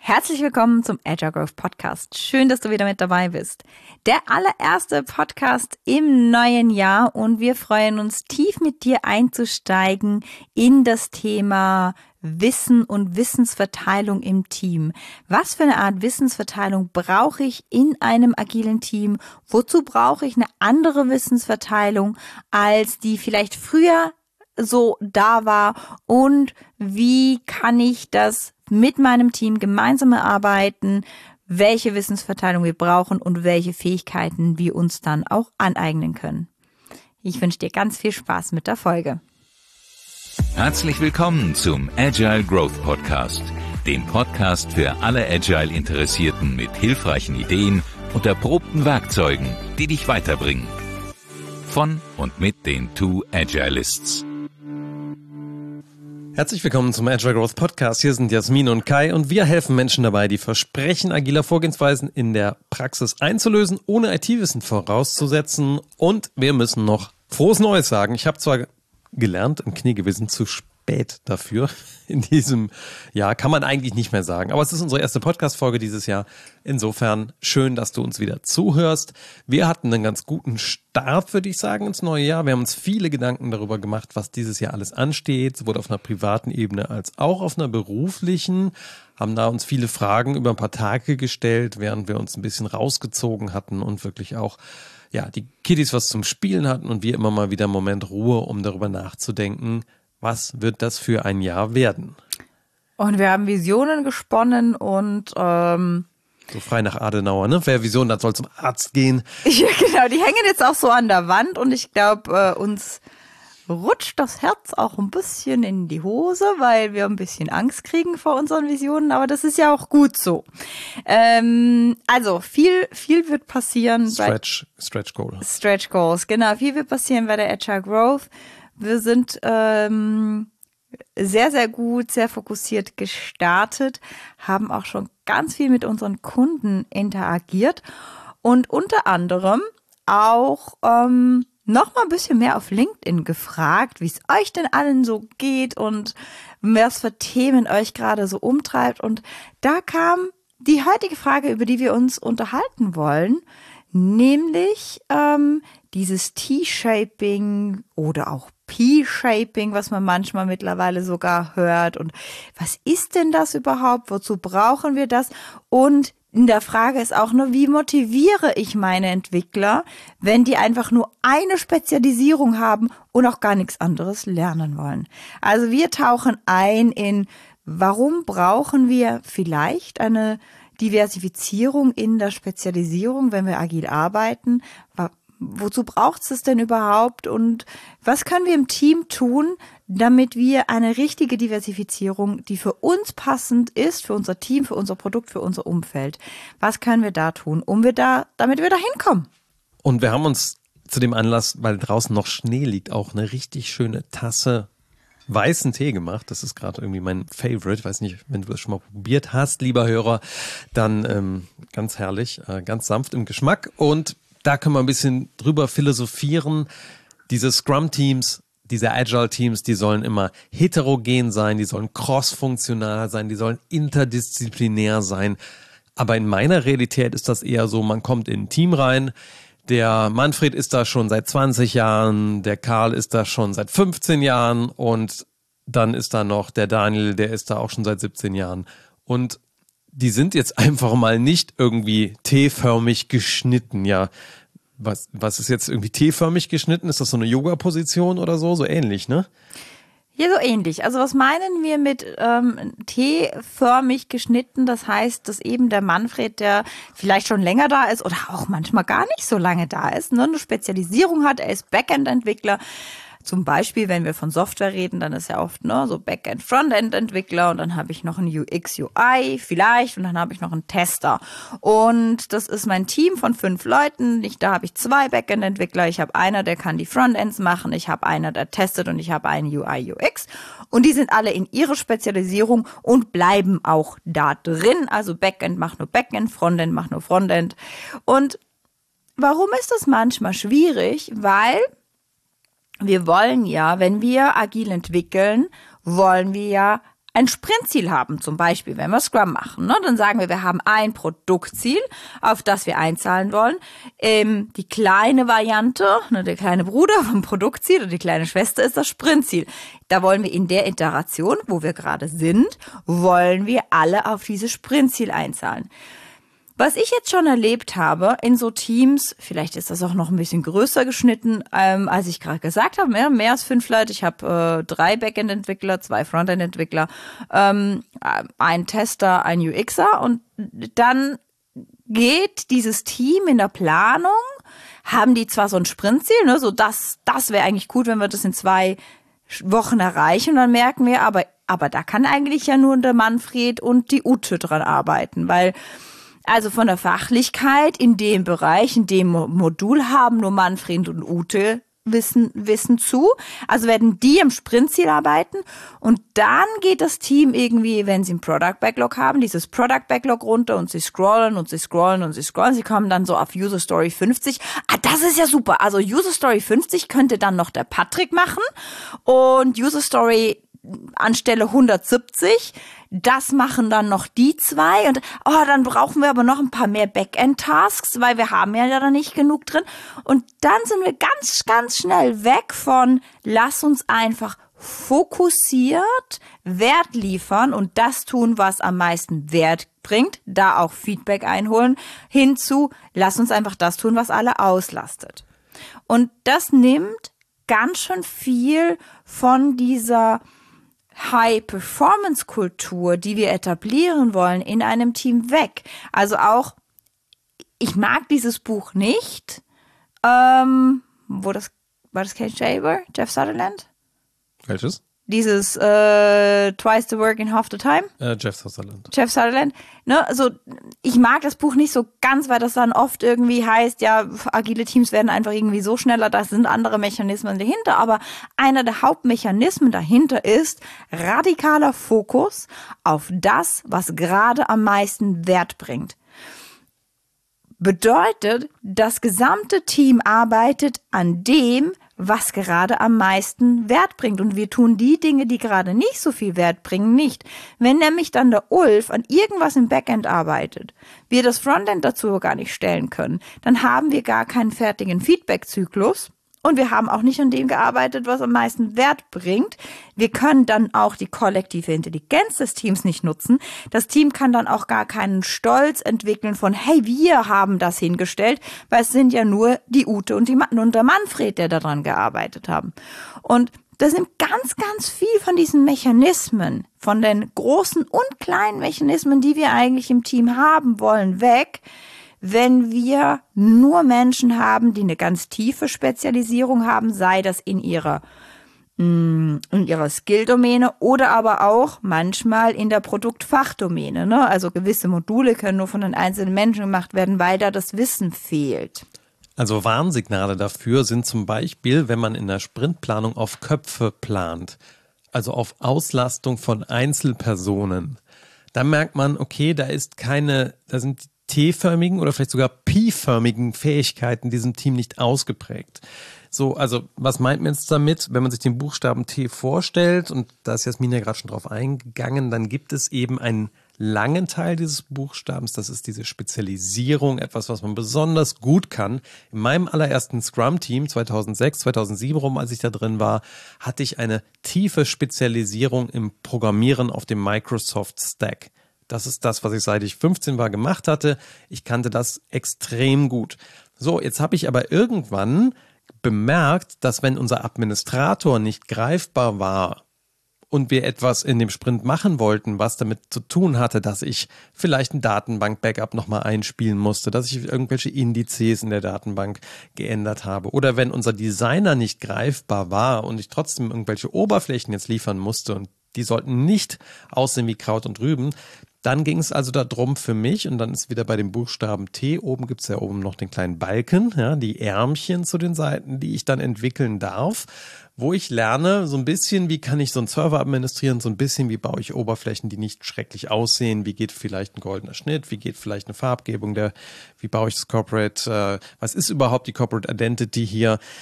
Herzlich willkommen zum Agile Growth Podcast. Schön, dass du wieder mit dabei bist. Der allererste Podcast im neuen Jahr und wir freuen uns, tief mit dir einzusteigen in das Thema Wissen und Wissensverteilung im Team. Was für eine Art Wissensverteilung brauche ich in einem agilen Team? Wozu brauche ich eine andere Wissensverteilung, als die vielleicht früher so da war? Und wie kann ich das mit meinem Team gemeinsam erarbeiten, welche Wissensverteilung wir brauchen und welche Fähigkeiten wir uns dann auch aneignen können. Ich wünsche dir ganz viel Spaß mit der Folge. Herzlich willkommen zum Agile Growth Podcast, dem Podcast für alle Agile-Interessierten mit hilfreichen Ideen und erprobten Werkzeugen, die dich weiterbringen. Von und mit den Two Agilists. Herzlich willkommen zum Agile Growth Podcast. Hier sind Jasmin und Kai und wir helfen Menschen dabei, die Versprechen agiler Vorgehensweisen in der Praxis einzulösen, ohne IT-Wissen vorauszusetzen. Und wir müssen noch frohes Neues sagen. Ich habe zwar gelernt, im Kniegewissen zu spät dafür in diesem Jahr, kann man eigentlich nicht mehr sagen. Aber es ist unsere erste Podcast-Folge dieses Jahr. Insofern schön, dass du uns wieder zuhörst. Wir hatten einen ganz guten Start, würde ich sagen, ins neue Jahr. Wir haben uns viele Gedanken darüber gemacht, was dieses Jahr alles ansteht, sowohl auf einer privaten Ebene als auch auf einer beruflichen. Haben da uns viele Fragen über ein paar Tage gestellt, während wir uns ein bisschen rausgezogen hatten und wirklich auch die Kiddies was zum Spielen hatten und wir immer mal wieder einen Moment Ruhe, um darüber nachzudenken, was wird das für ein Jahr werden? Und wir haben Visionen gesponnen und so frei nach Adenauer, ne? Wer Visionen hat, soll zum Arzt gehen. Ja, genau, die hängen jetzt auch so an der Wand und ich glaube, uns rutscht das Herz auch ein bisschen in die Hose, weil wir ein bisschen Angst kriegen vor unseren Visionen, aber das ist ja auch gut so. Also viel wird passieren. Stretch Goal. Stretch Goals, genau. Viel wird passieren bei der Agile Growth. Wir sind sehr, sehr gut, sehr fokussiert gestartet, haben auch schon ganz viel mit unseren Kunden interagiert und unter anderem auch noch mal ein bisschen mehr auf LinkedIn gefragt, wie es euch denn allen so geht und was für Themen euch gerade so umtreibt. Und da kam die heutige Frage, über die wir uns unterhalten wollen, nämlich dieses T-Shaping oder auch P-Shaping, was man manchmal mittlerweile sogar hört. Und was ist denn das überhaupt? Wozu brauchen wir das? Und in der Frage ist auch nur, wie motiviere ich meine Entwickler, wenn die einfach nur eine Spezialisierung haben und auch gar nichts anderes lernen wollen. Also wir tauchen ein in, warum brauchen wir vielleicht eine Diversifizierung in der Spezialisierung, wenn wir agil arbeiten? Wozu braucht es denn überhaupt? Und was können wir im Team tun, damit wir eine richtige Diversifizierung, die für uns passend ist, für unser Team, für unser Produkt, für unser Umfeld, was können wir da tun, damit wir da hinkommen? Und wir haben uns zu dem Anlass, weil draußen noch Schnee liegt, auch eine richtig schöne Tasse weißen Tee gemacht. Das ist gerade irgendwie mein Favorite. Ich weiß nicht, wenn du das schon mal probiert hast, lieber Hörer, dann ganz herrlich, ganz sanft im Geschmack. Und da können wir ein bisschen drüber philosophieren. Diese Scrum-Teams, diese Agile-Teams, die sollen immer heterogen sein, die sollen cross-funktional sein, die sollen interdisziplinär sein. Aber in meiner Realität ist das eher so, man kommt in ein Team rein, der Manfred ist da schon seit 20 Jahren, der Karl ist da schon seit 15 Jahren und dann ist da noch der Daniel, der ist da auch schon seit 17 Jahren. Und die sind jetzt einfach mal nicht irgendwie T-förmig geschnitten, ja. Was ist jetzt irgendwie T-förmig geschnitten? Ist das so eine Yoga-Position oder so? So ähnlich, ne? Ja, so ähnlich. Also was meinen wir mit T-förmig geschnitten? Das heißt, dass eben der Manfred, der vielleicht schon länger da ist oder auch manchmal gar nicht so lange da ist, ne, eine Spezialisierung hat, er ist Backend-Entwickler. Zum Beispiel, wenn wir von Software reden, dann ist ja oft so Backend, Frontend-Entwickler und dann habe ich noch einen UX, UI vielleicht und dann habe ich noch einen Tester. Und das ist mein Team von 5 Leuten. Da habe ich 2 Backend-Entwickler. Ich habe einer, der kann die Frontends machen. Ich habe einer, der testet und ich habe einen UI, UX. Und die sind alle in ihrer Spezialisierung und bleiben auch da drin. Also Backend macht nur Backend, Frontend macht nur Frontend. Und warum ist das manchmal schwierig? Weil wir wollen ja, wenn wir agil entwickeln, wollen wir ja ein Sprintziel haben, zum Beispiel, wenn wir Scrum machen, ne, dann sagen wir haben ein Produktziel, auf das wir einzahlen wollen. Die kleine Variante, ne, der kleine Bruder vom Produktziel oder die kleine Schwester ist das Sprintziel. Da wollen wir in der Iteration, wo wir gerade sind, wollen wir alle auf dieses Sprintziel einzahlen. Was ich jetzt schon erlebt habe in so Teams, vielleicht ist das auch noch ein bisschen größer geschnitten, als ich gerade gesagt habe, mehr als 5 Leute. Ich habe 3 Backend-Entwickler, 2 Frontend-Entwickler, einen Tester, einen UXer und dann geht dieses Team in der Planung, haben die zwar so ein Sprintziel, ne, so das wäre eigentlich gut, wenn wir das in 2 Wochen erreichen und dann merken wir, aber da kann eigentlich ja nur der Manfred und die Ute dran arbeiten, weil also von der Fachlichkeit in dem Bereich, in dem Modul haben nur Manfred und Ute Wissen zu. Also werden die im Sprintziel arbeiten und dann geht das Team irgendwie, wenn sie einen Product Backlog haben, dieses Product Backlog runter und sie scrollen und sie scrollen und sie scrollen. Sie kommen dann so auf User Story 50. Das ist ja super. Also User Story 50 könnte dann noch der Patrick machen und User Story anstelle 170, das machen dann noch die 2 und dann brauchen wir aber noch ein paar mehr Backend-Tasks, weil wir haben ja da nicht genug drin und dann sind wir ganz, ganz schnell weg von lass uns einfach fokussiert Wert liefern und das tun, was am meisten Wert bringt, da auch Feedback einholen, hinzu lass uns einfach das tun, was alle auslastet. Und das nimmt ganz schön viel von dieser High-Performance-Kultur, die wir etablieren wollen, in einem Team weg. Also auch, ich mag dieses Buch nicht. War das Ken Shaver, Jeff Sutherland? Welches? Dieses Twice the Work in Half the Time. Jeff Sutherland. Jeff Sutherland. Ne, also ich mag das Buch nicht so ganz, weil das dann oft irgendwie heißt, ja, agile Teams werden einfach irgendwie so schneller, da sind andere Mechanismen dahinter. Aber einer der Hauptmechanismen dahinter ist radikaler Fokus auf das, was gerade am meisten Wert bringt. Bedeutet, das gesamte Team arbeitet an dem, was gerade am meisten Wert bringt. Und wir tun die Dinge, die gerade nicht so viel Wert bringen, nicht. Wenn nämlich dann der Ulf an irgendwas im Backend arbeitet, wir das Frontend dazu gar nicht stellen können, dann haben wir gar keinen fertigen Feedback-Zyklus. Und wir haben auch nicht an dem gearbeitet, was am meisten Wert bringt. Wir können dann auch die kollektive Intelligenz des Teams nicht nutzen. Das Team kann dann auch gar keinen Stolz entwickeln von, hey, wir haben das hingestellt, weil es sind ja nur die Ute und der Manfred, der daran gearbeitet haben. Und das nimmt ganz, ganz viel von diesen Mechanismen, von den großen und kleinen Mechanismen, die wir eigentlich im Team haben wollen, weg, wenn wir nur Menschen haben, die eine ganz tiefe Spezialisierung haben, sei das in ihrer Skill-Domäne oder aber auch manchmal in der Produktfachdomäne. Ne? Also gewisse Module können nur von den einzelnen Menschen gemacht werden, weil da das Wissen fehlt. Also Warnsignale dafür sind zum Beispiel, wenn man in der Sprintplanung auf Köpfe plant, also auf Auslastung von Einzelpersonen. Da merkt man, okay, da sind die T-förmigen oder vielleicht sogar P-förmigen Fähigkeiten diesem Team nicht ausgeprägt. So, also was meint man jetzt damit, wenn man sich den Buchstaben T vorstellt, und da ist Jasmin ja gerade schon drauf eingegangen, dann gibt es eben einen langen Teil dieses Buchstabens, das ist diese Spezialisierung, etwas, was man besonders gut kann. In meinem allerersten Scrum-Team 2006, 2007 rum, als ich da drin war, hatte ich eine tiefe Spezialisierung im Programmieren auf dem Microsoft Stack. Das ist das, was ich seit ich 15 war gemacht hatte. Ich kannte das extrem gut. So, jetzt habe ich aber irgendwann bemerkt, dass wenn unser Administrator nicht greifbar war und wir etwas in dem Sprint machen wollten, was damit zu tun hatte, dass ich vielleicht ein Datenbank-Backup nochmal einspielen musste, dass ich irgendwelche Indizes in der Datenbank geändert habe oder wenn unser Designer nicht greifbar war und ich trotzdem irgendwelche Oberflächen jetzt liefern musste und die sollten nicht aussehen wie Kraut und Rüben, dann ging es also darum für mich, und dann ist wieder bei dem Buchstaben T, oben gibt es ja oben noch den kleinen Balken, ja, die Ärmchen zu den Seiten, die ich dann entwickeln darf, wo ich lerne, so ein bisschen, wie kann ich so einen Server administrieren, so ein bisschen, wie baue ich Oberflächen, die nicht schrecklich aussehen, wie geht vielleicht ein goldener Schnitt, wie geht vielleicht eine Farbgebung, wie baue ich das Corporate, was ist überhaupt die Corporate Identity hier?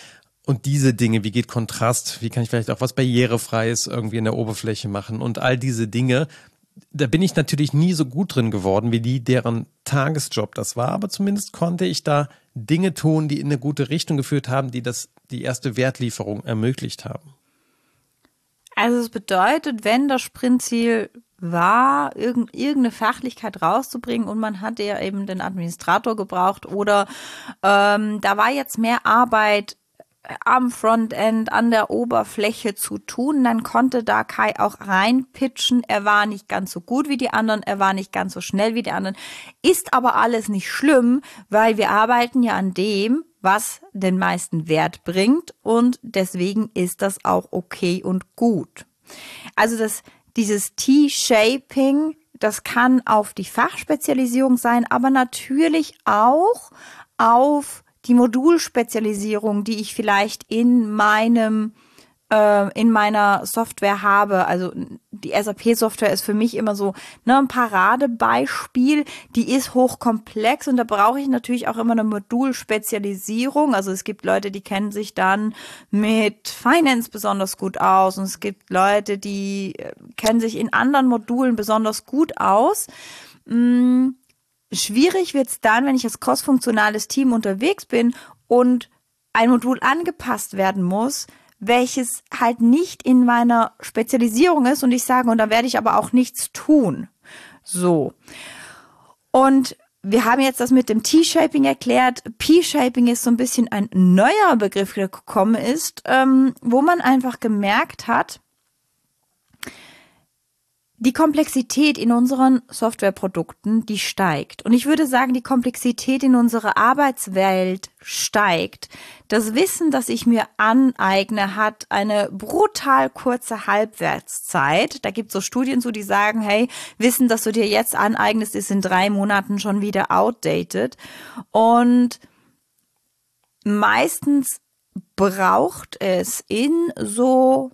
Und diese Dinge, wie geht Kontrast, wie kann ich vielleicht auch was Barrierefreies irgendwie in der Oberfläche machen und all diese Dinge, da bin ich natürlich nie so gut drin geworden, wie die, deren Tagesjob das war, aber zumindest konnte ich da Dinge tun, die in eine gute Richtung geführt haben, die die erste Wertlieferung ermöglicht haben. Also es bedeutet, wenn das Sprintziel war, irgendeine Fachlichkeit rauszubringen und man hatte ja eben den Administrator gebraucht oder da war jetzt mehr Arbeit am Frontend, an der Oberfläche zu tun, dann konnte da Kai auch reinpitchen. Er war nicht ganz so gut wie die anderen, er war nicht ganz so schnell wie die anderen. Ist aber alles nicht schlimm, weil wir arbeiten ja an dem, was den meisten Wert bringt und deswegen ist das auch okay und gut. Also dieses T-Shaping, das kann auf die Fachspezialisierung sein, aber natürlich auch auf die Modulspezialisierung, die ich vielleicht in meiner Software habe. Also die SAP-Software ist für mich immer so ein Paradebeispiel. Die ist hochkomplex und da brauche ich natürlich auch immer eine Modulspezialisierung. Also es gibt Leute, die kennen sich dann mit Finance besonders gut aus und es gibt Leute, die kennen sich in anderen Modulen besonders gut aus. Schwierig wird's dann, wenn ich als crossfunktionales Team unterwegs bin und ein Modul angepasst werden muss, welches halt nicht in meiner Spezialisierung ist und ich sage, und da werde ich aber auch nichts tun. So. Und wir haben jetzt das mit dem T-Shaping erklärt. P-Shaping ist so ein bisschen ein neuer Begriff, der gekommen ist, wo man einfach gemerkt hat, die Komplexität in unseren Softwareprodukten, die steigt. Und ich würde sagen, die Komplexität in unserer Arbeitswelt steigt. Das Wissen, das ich mir aneigne, hat eine brutal kurze Halbwertszeit. Da gibt es so Studien zu, die sagen, hey, Wissen, das du dir jetzt aneignest, ist in 3 Monaten schon wieder outdated. Und meistens braucht es in so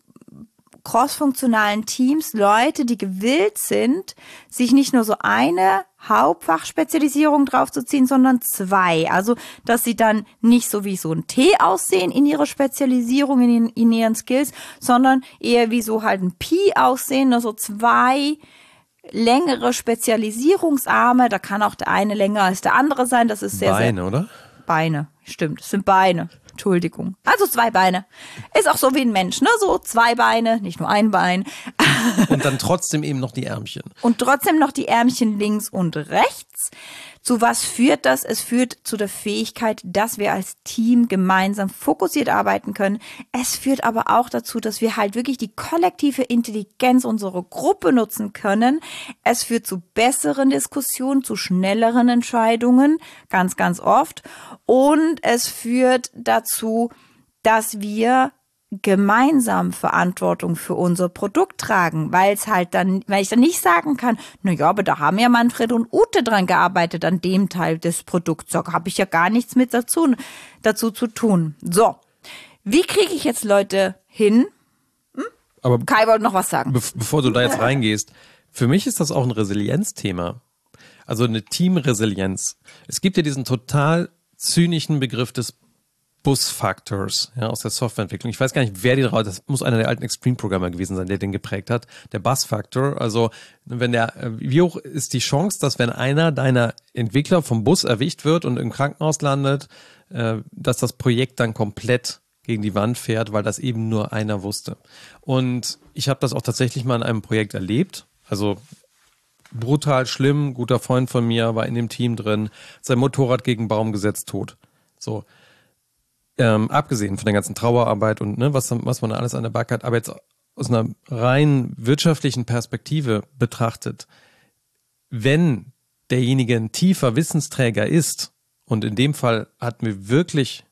crossfunktionalen Teams Leute, die gewillt sind, sich nicht nur so eine Hauptfachspezialisierung draufzuziehen, sondern 2. Also, dass sie dann nicht so wie so ein T aussehen in ihrer Spezialisierung, in ihren Skills, sondern eher wie so halt ein Pi aussehen, also 2 längere Spezialisierungsarme. Da kann auch der eine länger als der andere sein. Das ist sehr, Beine, oder? Beine, stimmt. Es sind Beine. Entschuldigung. Also 2 Beine. Ist auch so wie ein Mensch, ne? So 2 Beine, nicht nur ein Bein. Und dann trotzdem eben noch die Ärmchen. Und trotzdem noch die Ärmchen links und rechts. Zu was führt das? Es führt zu der Fähigkeit, dass wir als Team gemeinsam fokussiert arbeiten können. Es führt aber auch dazu, dass wir halt wirklich die kollektive Intelligenz unserer Gruppe nutzen können. Es führt zu besseren Diskussionen, zu schnelleren Entscheidungen, ganz, ganz oft. Und es führt dazu, dass wir gemeinsam Verantwortung für unser Produkt tragen, weil ich dann nicht sagen kann, naja, aber da haben ja Manfred und Ute dran gearbeitet an dem Teil des Produkts, da habe ich ja gar nichts mit dazu zu tun. So, wie kriege ich jetzt Leute hin? Aber Kai wollte noch was sagen. Bevor du da jetzt reingehst, für mich ist das auch ein Resilienzthema. Also eine Teamresilienz. Es gibt ja diesen total zynischen Begriff des Bus-Factors, ja, aus der Softwareentwicklung. Ich weiß gar nicht, wer das muss einer der alten Extreme-Programmer gewesen sein, der den geprägt hat. Der Bus-Factor, also wie hoch ist die Chance, dass wenn einer deiner Entwickler vom Bus erwischt wird und im Krankenhaus landet, dass das Projekt dann komplett gegen die Wand fährt, weil das eben nur einer wusste. Und ich habe das auch tatsächlich mal in einem Projekt erlebt, also brutal schlimm, guter Freund von mir war in dem Team drin, sein Motorrad gegen einen Baum gesetzt, tot. So. Abgesehen von der ganzen Trauerarbeit und was man da alles an der Backe hat, aber jetzt aus einer rein wirtschaftlichen Perspektive betrachtet, wenn derjenige ein tiefer Wissensträger ist, und in dem Fall hatten wir wirklich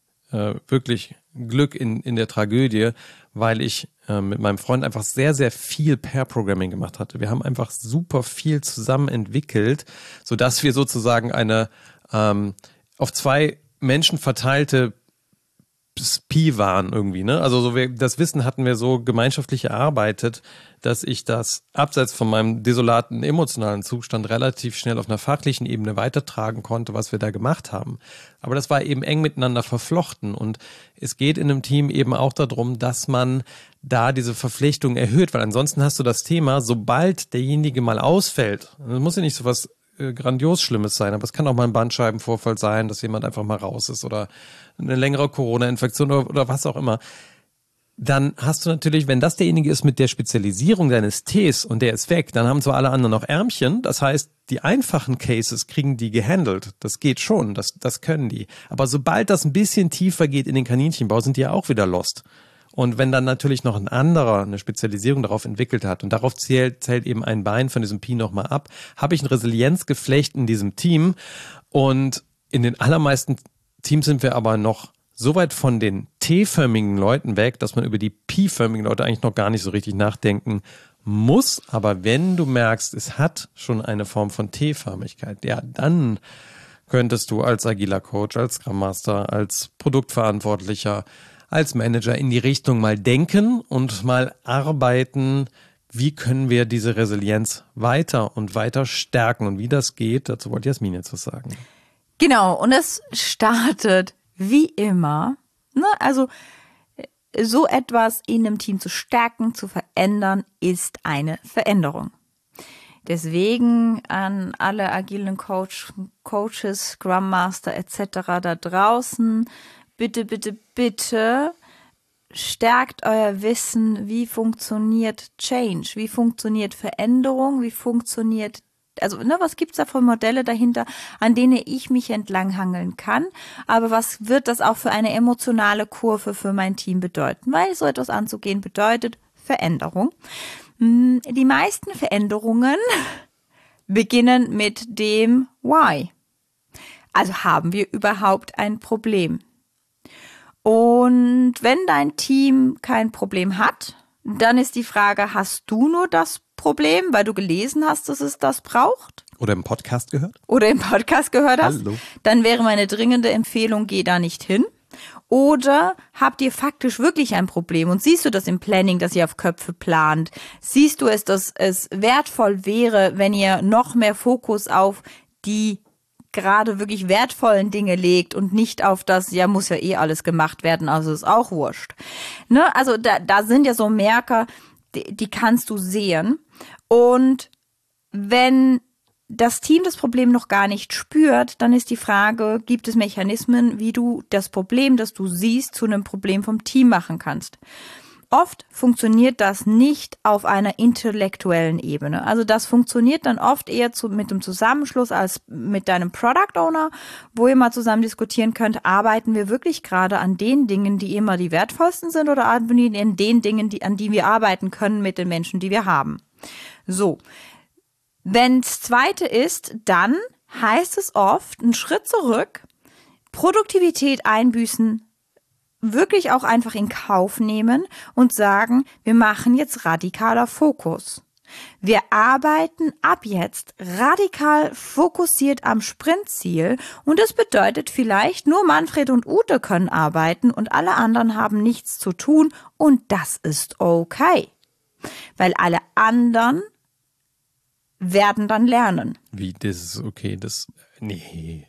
Glück in der Tragödie, weil ich mit meinem Freund einfach sehr, sehr viel Pair-Programming gemacht hatte. Wir haben einfach super viel zusammen entwickelt, sodass wir sozusagen eine auf 2 Menschen verteilte Pi waren irgendwie, ne? Also so das Wissen hatten wir so gemeinschaftlich erarbeitet, dass ich das abseits von meinem desolaten emotionalen Zustand relativ schnell auf einer fachlichen Ebene weitertragen konnte, was wir da gemacht haben. Aber das war eben eng miteinander verflochten und es geht in einem Team eben auch darum, dass man da diese Verpflichtung erhöht, weil ansonsten hast du das Thema, sobald derjenige mal ausfällt, das muss ja nicht so was grandios Schlimmes sein, aber es kann auch mal ein Bandscheibenvorfall sein, dass jemand einfach mal raus ist oder eine längere Corona-Infektion oder was auch immer. Dann hast du natürlich, wenn das derjenige ist mit der Spezialisierung deines Ts und der ist weg, dann haben zwar alle anderen noch Ärmchen, das heißt, die einfachen Cases kriegen die gehandelt. Das geht schon, das können die. Aber sobald das ein bisschen tiefer geht in den Kaninchenbau, sind die ja auch wieder lost. Und wenn dann natürlich noch ein anderer eine Spezialisierung darauf entwickelt hat und darauf zählt eben ein Bein von diesem Pi nochmal ab, habe ich ein Resilienzgeflecht in diesem Team. Und in den allermeisten Teams sind wir aber noch so weit von den T-förmigen Leuten weg, dass man über die Pi-förmigen Leute eigentlich noch gar nicht so richtig nachdenken muss. Aber wenn du merkst, es hat schon eine Form von T-Förmigkeit, ja, dann könntest du als agiler Coach, als Scrum Master, als Produktverantwortlicher, als Manager in die Richtung mal denken und mal arbeiten, wie können wir diese Resilienz weiter und weiter stärken und wie das geht, dazu wollte Jasmin jetzt was sagen. Genau, und es startet wie immer, ne? Also so etwas in einem Team zu stärken, zu verändern, ist eine Veränderung. Deswegen an alle agilen Coaches, Scrum Master etc. da draußen, bitte, bitte, bitte stärkt euer Wissen, wie funktioniert Change, wie funktioniert Veränderung, wie funktioniert, also was gibt's da für Modelle dahinter, an denen ich mich entlanghangeln kann, aber was wird das auch für eine emotionale Kurve für mein Team bedeuten, weil so etwas anzugehen bedeutet Veränderung. Die meisten Veränderungen beginnen mit dem Why. Also haben wir überhaupt ein Problem? Und wenn dein Team kein Problem hat, dann ist die Frage, hast du nur das Problem, weil du gelesen hast, dass es das braucht? Oder im Podcast gehört? Oder im Podcast gehört hast? Hallo. Dann wäre meine dringende Empfehlung, geh da nicht hin. Oder habt ihr faktisch wirklich ein Problem und siehst du das im Planning, dass ihr auf Köpfe plant? Siehst du es, dass es wertvoll wäre, wenn ihr noch mehr Fokus auf die gerade wirklich wertvollen Dinge legt und nicht auf das, ja, muss ja eh alles gemacht werden, also ist auch wurscht. Ne? Also da sind ja so Merker, die kannst du sehen. Und wenn das Team das Problem noch gar nicht spürt, dann ist die Frage, gibt es Mechanismen, wie du das Problem, das du siehst, zu einem Problem vom Team machen kannst? Oft funktioniert das nicht auf einer intellektuellen Ebene. Also das funktioniert dann oft eher mit dem Zusammenschluss als mit deinem Product Owner, wo ihr mal zusammen diskutieren könnt, arbeiten wir wirklich gerade an den Dingen, die immer die wertvollsten sind, oder arbeiten wir in den Dingen, an die wir arbeiten können mit den Menschen, die wir haben. So, wenn's zweite ist, dann heißt es oft, einen Schritt zurück, Produktivität einbüßen, wirklich auch einfach in Kauf nehmen und sagen, wir machen jetzt radikaler Fokus. Wir arbeiten ab jetzt radikal fokussiert am Sprintziel und das bedeutet vielleicht nur Manfred und Ute können arbeiten und alle anderen haben nichts zu tun und das ist okay, weil alle anderen werden dann lernen. Wie, das ist okay, nee.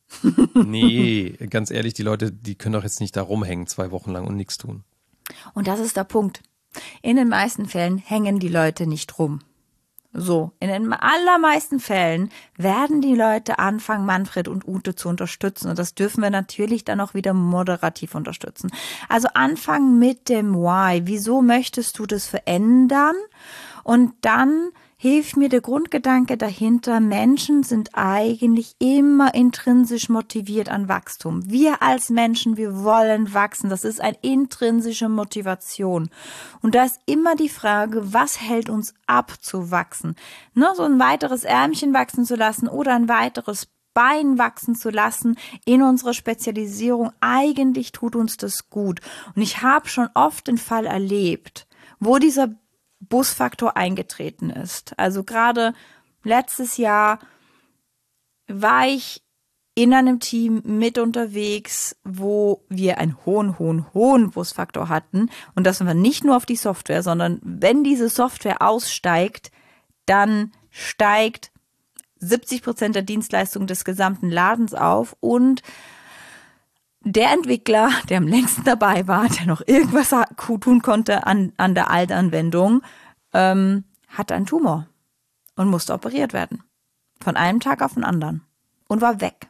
Nee, ganz ehrlich, die Leute, die können doch jetzt nicht da rumhängen 2 Wochen lang und nichts tun. Und das ist der Punkt. In den meisten Fällen hängen die Leute nicht rum. So, in den allermeisten Fällen werden die Leute anfangen, Manfred und Ute zu unterstützen. Und das dürfen wir natürlich dann auch wieder moderativ unterstützen. Also anfangen mit dem Why. Wieso möchtest du das verändern? Und dann hilft mir der Grundgedanke dahinter, Menschen sind eigentlich immer intrinsisch motiviert an Wachstum. Wir als Menschen, wir wollen wachsen. Das ist eine intrinsische Motivation. Und da ist immer die Frage, was hält uns ab zu wachsen? Ne, so ein weiteres Ärmchen wachsen zu lassen oder ein weiteres Bein wachsen zu lassen in unserer Spezialisierung. Eigentlich tut uns das gut. Und ich habe schon oft den Fall erlebt, wo dieser Busfaktor eingetreten ist. Also gerade letztes Jahr war ich in einem Team mit unterwegs, wo wir einen hohen Busfaktor hatten. Und das war nicht nur auf die Software, sondern wenn diese Software aussteigt, dann steigt 70% der Dienstleistung des gesamten Ladens auf und der Entwickler, der am längsten dabei war, der noch irgendwas tun konnte an der Altanwendung, hatte einen Tumor und musste operiert werden. Von einem Tag auf den anderen. Und war weg.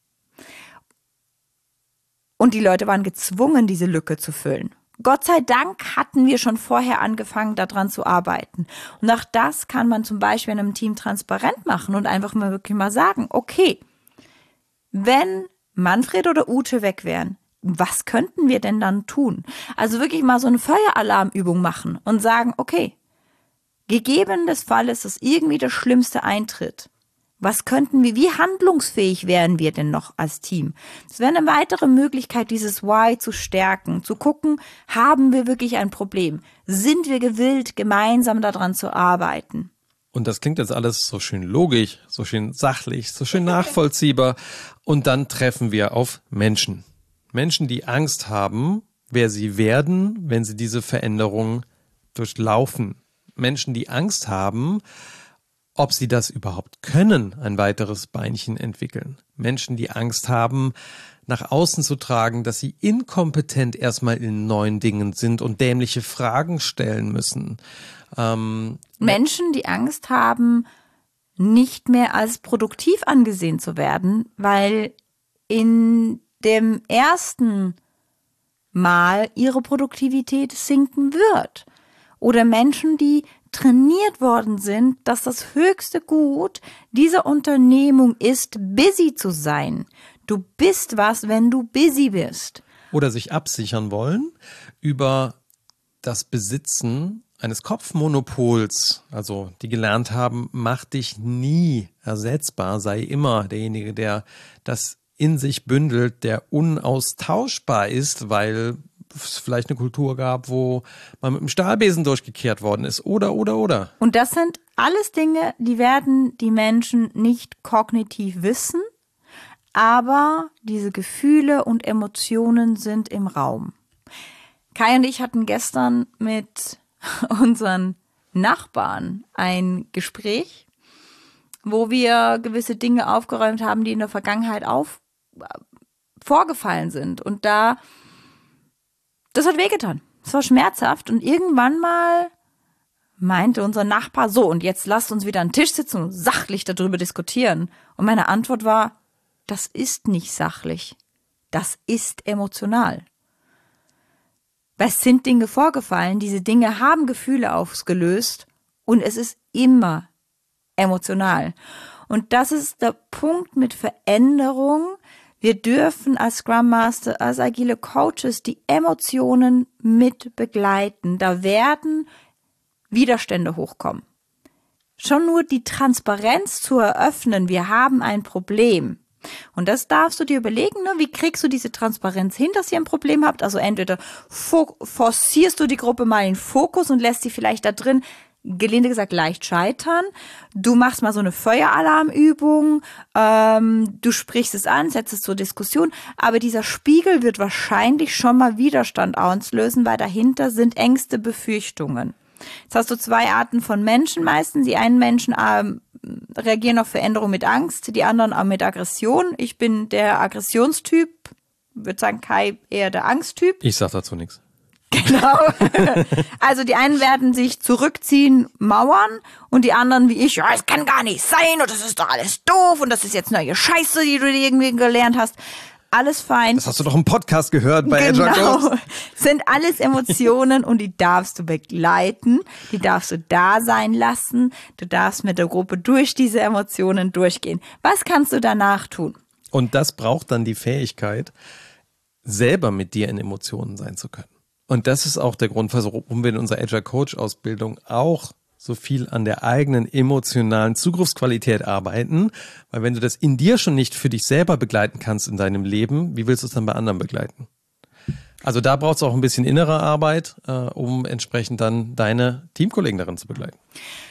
Und die Leute waren gezwungen, diese Lücke zu füllen. Gott sei Dank hatten wir schon vorher angefangen, daran zu arbeiten. Und auch das kann man zum Beispiel in einem Team transparent machen und einfach mal wirklich mal sagen, okay, wenn Manfred oder Ute weg wären, was könnten wir denn dann tun? Also wirklich mal so eine Feueralarmübung machen und sagen, okay, gegeben des Falles, dass irgendwie das Schlimmste eintritt, was könnten wir, wie handlungsfähig wären wir denn noch als Team? Das wäre eine weitere Möglichkeit, dieses Why zu stärken, zu gucken, haben wir wirklich ein Problem? Sind wir gewillt, gemeinsam daran zu arbeiten? Und das klingt jetzt alles so schön logisch, so schön sachlich, so schön nachvollziehbar. Und dann treffen wir auf Menschen. Menschen, die Angst haben, wer sie werden, wenn sie diese Veränderung durchlaufen. Menschen, die Angst haben, ob sie das überhaupt können, ein weiteres Beinchen entwickeln. Menschen, die Angst haben, nach außen zu tragen, dass sie inkompetent erstmal in neuen Dingen sind und dämliche Fragen stellen müssen. Menschen, die Angst haben, nicht mehr als produktiv angesehen zu werden, weil in dem ersten Mal ihre Produktivität sinken wird. Oder Menschen, die trainiert worden sind, dass das höchste Gut dieser Unternehmung ist, busy zu sein. Du bist was, wenn du busy bist. Oder sich absichern wollen über das Besitzen eines Kopfmonopols, also die gelernt haben, mach dich nie ersetzbar, sei immer derjenige, der das in sich bündelt, der unaustauschbar ist, weil es vielleicht eine Kultur gab, wo man mit dem Stahlbesen durchgekehrt worden ist. Oder. Und das sind alles Dinge, die werden die Menschen nicht kognitiv wissen, aber diese Gefühle und Emotionen sind im Raum. Kai und ich hatten gestern mit unseren Nachbarn ein Gespräch, wo wir gewisse Dinge aufgeräumt haben, die in der Vergangenheit vorgefallen sind. Und das hat wehgetan. Es war schmerzhaft. Und irgendwann mal meinte unser Nachbar, so, und jetzt lasst uns wieder an den Tisch sitzen und sachlich darüber diskutieren. Und meine Antwort war, das ist nicht sachlich. Das ist emotional. Weil es sind Dinge vorgefallen, diese Dinge haben Gefühle ausgelöst und es ist immer emotional. Und das ist der Punkt mit Veränderung. Wir dürfen als Scrum Master, als agile Coaches die Emotionen mit begleiten. Da werden Widerstände hochkommen. Schon nur die Transparenz zu eröffnen, wir haben ein Problem. Und das darfst du dir überlegen, ne? Wie kriegst du diese Transparenz hin, dass ihr ein Problem habt? Also entweder forcierst du die Gruppe mal in Fokus und lässt sie vielleicht da drin, gelinde gesagt, leicht scheitern. Du machst mal so eine Feueralarmübung, du sprichst es an, setzt es zur Diskussion, aber dieser Spiegel wird wahrscheinlich schon mal Widerstand auslösen, weil dahinter sind Ängste, Befürchtungen. Jetzt hast du zwei Arten von Menschen meistens. Die einen Menschen reagieren auf Veränderung mit Angst, die anderen auch mit Aggression. Ich bin der Aggressionstyp, würde sagen Kai eher der Angsttyp. Ich sag dazu nichts. Genau. Also die einen werden sich zurückziehen, mauern und die anderen wie ich, ja, es kann gar nicht sein und das ist doch alles doof und das ist jetzt neue Scheiße, die du irgendwie gelernt hast. Alles fein. Das hast du doch im Podcast gehört bei Agile Growth. Sind alles Emotionen und die darfst du begleiten, die darfst du da sein lassen. Du darfst mit der Gruppe durch diese Emotionen durchgehen. Was kannst du danach tun? Und das braucht dann die Fähigkeit, selber mit dir in Emotionen sein zu können. Und das ist auch der Grund, warum wir in unserer Agile Coach Ausbildung auch so viel an der eigenen emotionalen Zugriffsqualität arbeiten, weil wenn du das in dir schon nicht für dich selber begleiten kannst in deinem Leben, wie willst du es dann bei anderen begleiten? Also da braucht es auch ein bisschen innere Arbeit, um entsprechend dann deine Teamkollegen darin zu begleiten.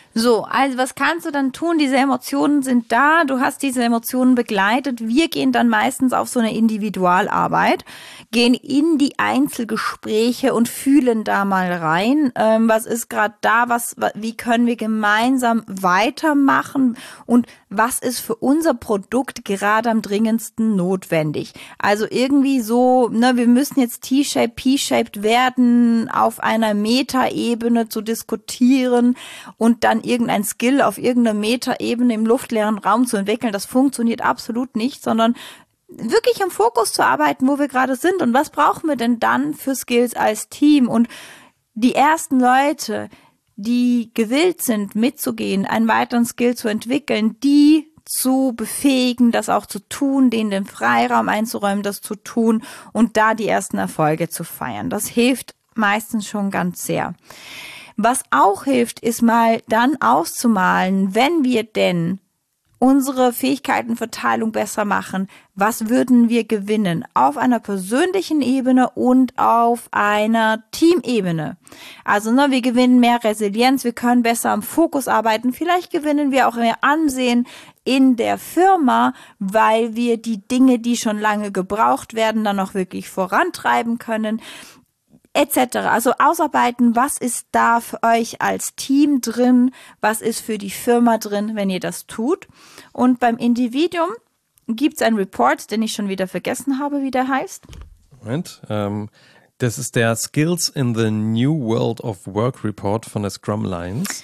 So, also was kannst du dann tun? Diese Emotionen sind da, du hast diese Emotionen begleitet. Wir gehen dann meistens auf so eine Individualarbeit, gehen in die Einzelgespräche und fühlen da mal rein. Was ist gerade da, wie können wir gemeinsam weitermachen und was ist für unser Produkt gerade am dringendsten notwendig? Also irgendwie so, wir müssen jetzt T-shaped, P-shaped werden, auf einer Metaebene zu diskutieren und dann irgendein Skill auf irgendeiner Metaebene im luftleeren Raum zu entwickeln, das funktioniert absolut nicht, sondern wirklich im Fokus zu arbeiten, wo wir gerade sind und was brauchen wir denn dann für Skills als Team und die ersten Leute, die gewillt sind, mitzugehen, einen weiteren Skill zu entwickeln, die zu befähigen, das auch zu tun, denen den Freiraum einzuräumen, das zu tun und da die ersten Erfolge zu feiern. Das hilft meistens schon ganz sehr. Was auch hilft, ist mal dann auszumalen, wenn wir denn unsere Fähigkeitenverteilung besser machen, was würden wir gewinnen auf einer persönlichen Ebene und auf einer Teamebene. Also wir gewinnen mehr Resilienz, wir können besser am Fokus arbeiten, vielleicht gewinnen wir auch mehr Ansehen in der Firma, weil wir die Dinge, die schon lange gebraucht werden, dann auch wirklich vorantreiben können. Etc. Also ausarbeiten, was ist da für euch als Team drin, was ist für die Firma drin, wenn ihr das tut. Und beim Individuum gibt es einen Report, den ich schon wieder vergessen habe, wie der heißt. Moment, das ist der Skills in the New World of Work Report von der Scrum Alliance.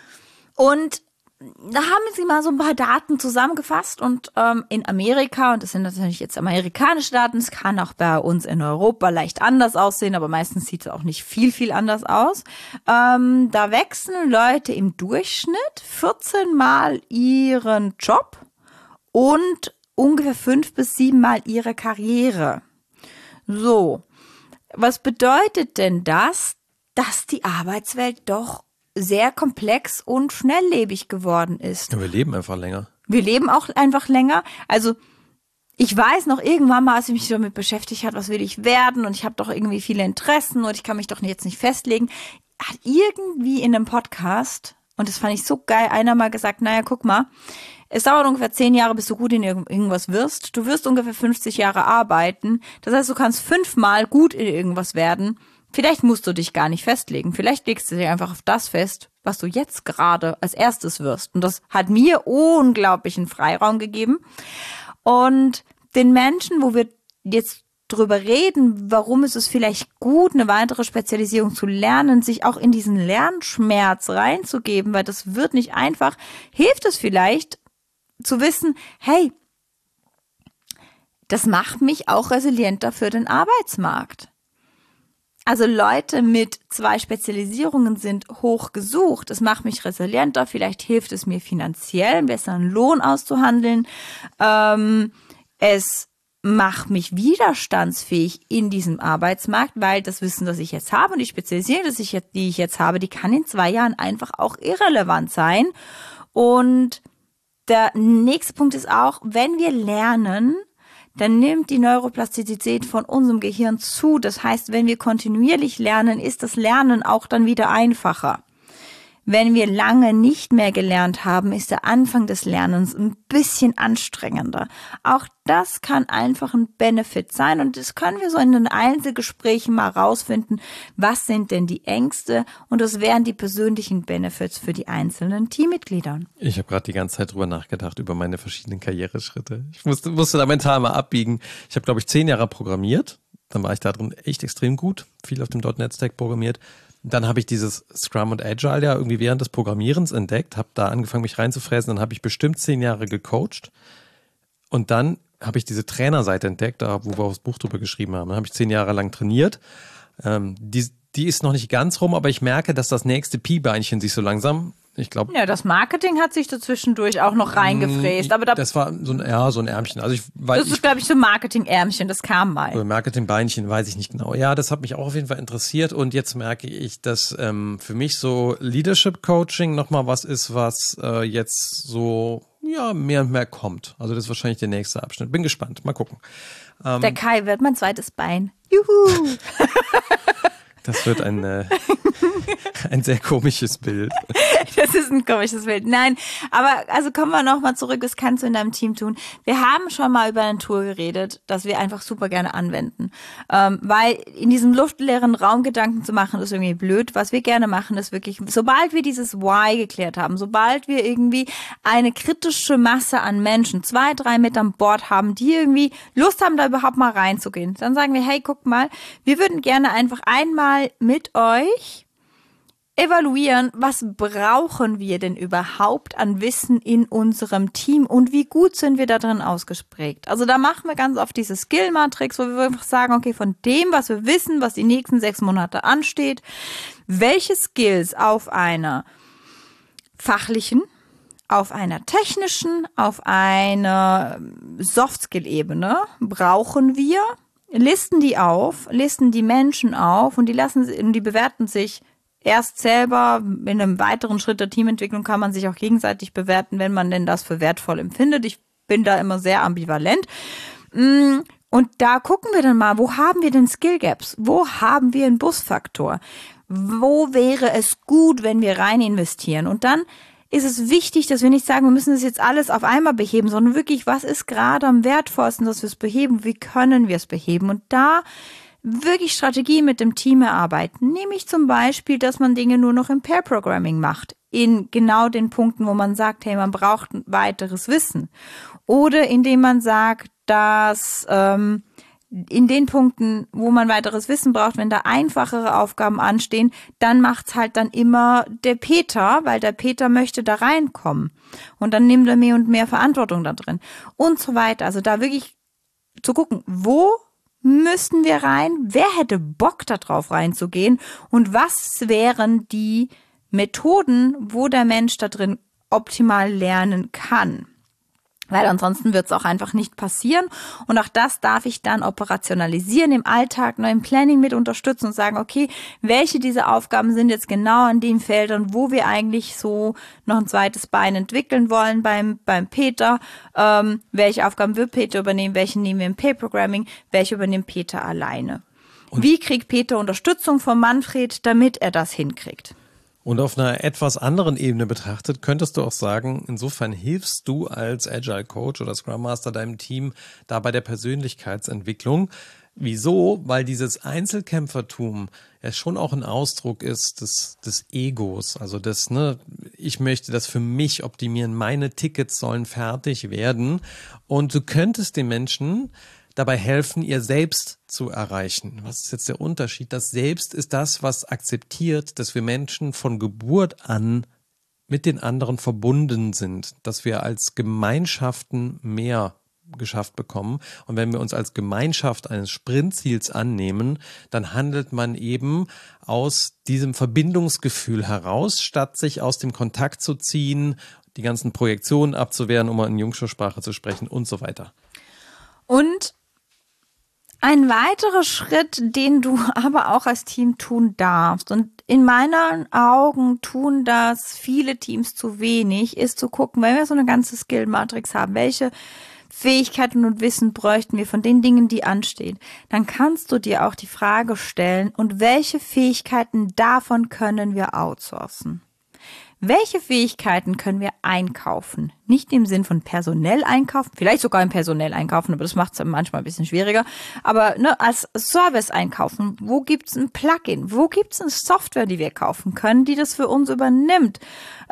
Und da haben sie mal so ein paar Daten zusammengefasst und in Amerika, und das sind natürlich jetzt amerikanische Daten, es kann auch bei uns in Europa leicht anders aussehen, aber meistens sieht es auch nicht viel anders aus. Da wechseln Leute im Durchschnitt 14 Mal ihren Job und ungefähr 5 bis 7 Mal ihre Karriere. So, was bedeutet denn das? Dass die Arbeitswelt doch sehr komplex und schnelllebig geworden ist. Ja, wir leben einfach länger. Wir leben auch einfach länger. Also ich weiß noch irgendwann mal, als ich mich damit beschäftigt habe, was will ich werden und ich habe doch irgendwie viele Interessen und ich kann mich doch jetzt nicht festlegen, hat irgendwie in einem Podcast, und das fand ich so geil, einer mal gesagt, naja, guck mal, es dauert ungefähr 10 Jahre, bis du gut in irgendwas wirst. Du wirst ungefähr 50 Jahre arbeiten. Das heißt, du kannst 5-mal gut in irgendwas werden. Vielleicht musst du dich gar nicht festlegen. Vielleicht legst du dich einfach auf das fest, was du jetzt gerade als erstes wirst. Und das hat mir unglaublichen Freiraum gegeben. Und den Menschen, wo wir jetzt drüber reden, warum ist es vielleicht gut, eine weitere Spezialisierung zu lernen, sich auch in diesen Lernschmerz reinzugeben, weil das wird nicht einfach, hilft es vielleicht zu wissen, hey, das macht mich auch resilienter für den Arbeitsmarkt. Also Leute mit 2 Spezialisierungen sind hoch gesucht. Das macht mich resilienter. Vielleicht hilft es mir finanziell, einen besseren Lohn auszuhandeln. Es macht mich widerstandsfähig in diesem Arbeitsmarkt, weil das Wissen, das ich jetzt habe und die Spezialisierung, die ich jetzt habe, die kann in 2 Jahren einfach auch irrelevant sein. Und der nächste Punkt ist auch, wenn wir lernen, dann nimmt die Neuroplastizität von unserem Gehirn zu. Das heißt, wenn wir kontinuierlich lernen, ist das Lernen auch dann wieder einfacher. Wenn wir lange nicht mehr gelernt haben, ist der Anfang des Lernens ein bisschen anstrengender. Auch das kann einfach ein Benefit sein und das können wir so in den Einzelgesprächen mal rausfinden, was sind denn die Ängste und das wären die persönlichen Benefits für die einzelnen Teammitglieder. Ich habe gerade die ganze Zeit drüber nachgedacht, über meine verschiedenen Karriereschritte. Ich musste da mental mal abbiegen. Ich habe, glaube ich, 10 Jahre programmiert. Dann war ich da drin echt extrem gut, viel auf dem .NET-Stack programmiert. Dann habe ich dieses Scrum und Agile ja irgendwie während des Programmierens entdeckt, habe da angefangen, mich reinzufräsen. Dann habe ich bestimmt 10 Jahre gecoacht. Und dann habe ich diese Trainerseite entdeckt, da wo wir auch das Buch drüber geschrieben haben. Dann habe ich 10 Jahre lang trainiert. Die ist noch nicht ganz rum, aber ich merke, dass das nächste Pi-Beinchen sich so langsam, ich glaube. Ja, das Marketing hat sich dazwischendurch auch noch reingefräst. Aber das war so ein Ärmchen. Also das ist, glaube ich, so ein Marketing-Ärmchen, das kam mal. Marketing-Beinchen, weiß ich nicht genau. Ja, das hat mich auch auf jeden Fall interessiert und jetzt merke ich, dass für mich so Leadership-Coaching nochmal was ist, was jetzt so mehr und mehr kommt. Also das ist wahrscheinlich der nächste Abschnitt. Bin gespannt, mal gucken. Der Kai wird mein zweites Bein. Juhu! Das wird ein sehr komisches Bild. Das ist ein komisches Bild. Nein, aber also kommen wir nochmal zurück, was kannst du in deinem Team tun? Wir haben schon mal über ein Tool geredet, das wir einfach super gerne anwenden. Weil in diesem luftleeren Raum Gedanken zu machen, ist irgendwie blöd. Was wir gerne machen, ist wirklich, sobald wir dieses Why geklärt haben, sobald wir irgendwie eine kritische Masse an Menschen, 2, 3 mit an Bord haben, die irgendwie Lust haben, da überhaupt mal reinzugehen, dann sagen wir, hey, guck mal, wir würden gerne einfach einmal mit euch evaluieren, was brauchen wir denn überhaupt an Wissen in unserem Team und wie gut sind wir da drin ausgeprägt. Also da machen wir ganz oft diese Skill-Matrix, wo wir einfach sagen, okay, von dem, was wir wissen, was die nächsten 6 Monate ansteht, welche Skills auf einer fachlichen, auf einer technischen, auf einer Soft-Skill-Ebene brauchen wir, listen die auf, listen die Menschen auf und die bewerten sich erst selber. In einem weiteren Schritt der Teamentwicklung kann man sich auch gegenseitig bewerten, wenn man denn das für wertvoll empfindet. Ich bin da immer sehr ambivalent. Und da gucken wir dann mal, wo haben wir denn Skill Gaps? Wo haben wir einen Busfaktor? Wo wäre es gut, wenn wir rein investieren? Und dann ist es wichtig, dass wir nicht sagen, wir müssen das jetzt alles auf einmal beheben, sondern wirklich, was ist gerade am wertvollsten, dass wir es beheben? Wie können wir es beheben? Und da wirklich Strategie mit dem Team erarbeiten, nämlich zum Beispiel, dass man Dinge nur noch im Pair-Programming macht, in genau den Punkten, wo man sagt, hey, man braucht ein weiteres Wissen. Oder indem man sagt, dass in den Punkten, wo man weiteres Wissen braucht, wenn da einfachere Aufgaben anstehen, dann macht's halt dann immer der Peter, weil der Peter möchte da reinkommen. Und dann nimmt er mehr und mehr Verantwortung da drin. Und so weiter. Also da wirklich zu gucken, wo müssten wir rein? Wer hätte Bock da drauf reinzugehen? Und was wären die Methoden, wo der Mensch da drin optimal lernen kann? Weil ansonsten wird es auch einfach nicht passieren. Und auch das darf ich dann operationalisieren im Alltag, im Planning mit unterstützen und sagen, okay, welche dieser Aufgaben sind jetzt genau an den Feldern, wo wir eigentlich so noch ein zweites Bein entwickeln wollen beim Peter. Welche Aufgaben wird Peter übernehmen, welche nehmen wir im Pair-Programming, welche übernimmt Peter alleine. Und wie kriegt Peter Unterstützung von Manfred, damit er das hinkriegt? Und auf einer etwas anderen Ebene betrachtet, könntest du auch sagen, insofern hilfst du als Agile Coach oder Scrum Master deinem Team da bei der Persönlichkeitsentwicklung. Wieso? Weil dieses Einzelkämpfertum ja schon auch ein Ausdruck ist des Egos. Also das, ich möchte das für mich optimieren, meine Tickets sollen fertig werden. Und du könntest den Menschen dabei helfen, ihr Selbst zu erreichen. Was ist jetzt der Unterschied? Das Selbst ist das, was akzeptiert, dass wir Menschen von Geburt an mit den anderen verbunden sind, dass wir als Gemeinschaften mehr geschafft bekommen. Und wenn wir uns als Gemeinschaft eines Sprintziels annehmen, dann handelt man eben aus diesem Verbindungsgefühl heraus, statt sich aus dem Kontakt zu ziehen, die ganzen Projektionen abzuwehren, um mal in Jungschursprache zu sprechen und so weiter. Und ein weiterer Schritt, den du aber auch als Team tun darfst, und in meinen Augen tun das viele Teams zu wenig, ist zu gucken, wenn wir so eine ganze Skill-Matrix haben, welche Fähigkeiten und Wissen bräuchten wir von den Dingen, die anstehen, dann kannst du dir auch die Frage stellen, und welche Fähigkeiten davon können wir outsourcen? Welche Fähigkeiten können wir einkaufen? Nicht im Sinn von personell einkaufen, vielleicht sogar im personell einkaufen, aber das macht es manchmal ein bisschen schwieriger. Aber als Service einkaufen, wo gibt's ein Plugin? Wo gibt's eine Software, die wir kaufen können, die das für uns übernimmt?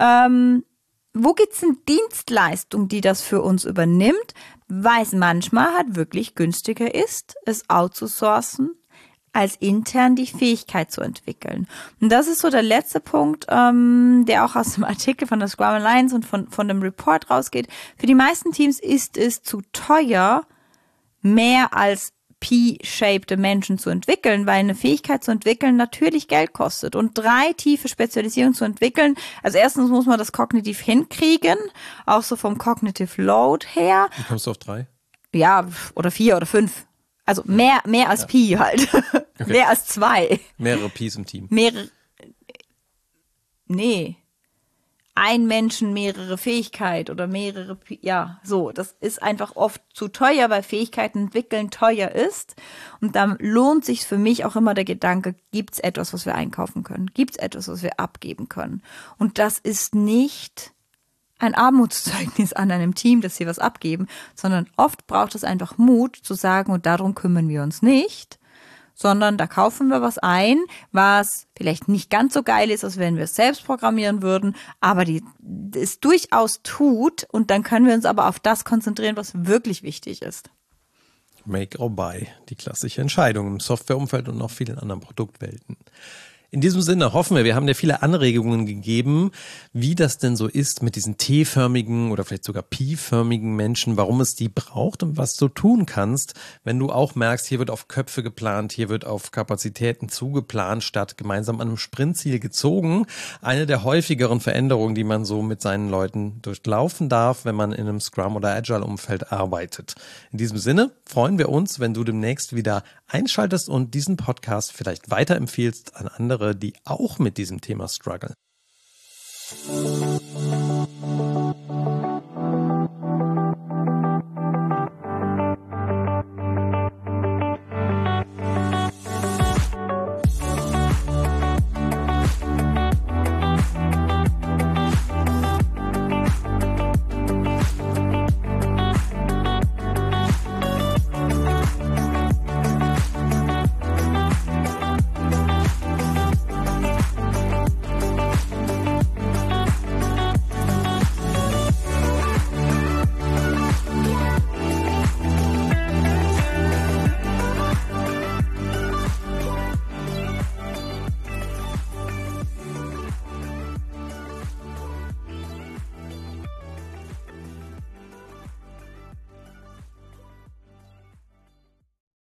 Wo gibt's eine Dienstleistung, die das für uns übernimmt? Weil es manchmal halt wirklich günstiger ist, es outzusourcen, als intern die Fähigkeit zu entwickeln. Und das ist so der letzte Punkt, der auch aus dem Artikel von der Scrum Alliance und von dem Report rausgeht. Für die meisten Teams ist es zu teuer, mehr als P-shaped Menschen zu entwickeln, weil eine Fähigkeit zu entwickeln natürlich Geld kostet. Und 3 tiefe Spezialisierungen zu entwickeln, also erstens muss man das kognitiv hinkriegen, auch so vom Cognitive Load her. Wie kommst du auf 3? Ja, oder 4 oder 5. Also mehr als Pi halt. Okay. Mehr als 2. Mehrere Pis im Team. Nee. ein Menschen mehrere Fähigkeit oder mehrere, ja, so. Das ist einfach oft zu teuer, weil Fähigkeiten entwickeln teuer ist. Und dann lohnt sich für mich auch immer der Gedanke, gibt es etwas, was wir einkaufen können? Gibt es etwas, was wir abgeben können? Und das ist nicht ein Armutszeugnis an einem Team, dass sie was abgeben, sondern oft braucht es einfach Mut zu sagen, und darum kümmern wir uns nicht, sondern da kaufen wir was ein, was vielleicht nicht ganz so geil ist, als wenn wir es selbst programmieren würden, aber es durchaus tut, und dann können wir uns aber auf das konzentrieren, was wirklich wichtig ist. Make or buy, die klassische Entscheidung im Softwareumfeld und auch vielen anderen Produktwelten. In diesem Sinne hoffen wir haben dir viele Anregungen gegeben, wie das denn so ist mit diesen T-förmigen oder vielleicht sogar Pi-förmigen Menschen, warum es die braucht und was du tun kannst, wenn du auch merkst, hier wird auf Köpfe geplant, hier wird auf Kapazitäten zugeplant, statt gemeinsam an einem Sprintziel gezogen. Eine der häufigeren Veränderungen, die man so mit seinen Leuten durchlaufen darf, wenn man in einem Scrum- oder Agile-Umfeld arbeitet. In diesem Sinne freuen wir uns, wenn du demnächst wieder einschaltest und diesen Podcast vielleicht weiterempfiehlst an andere, die auch mit diesem Thema strugglen.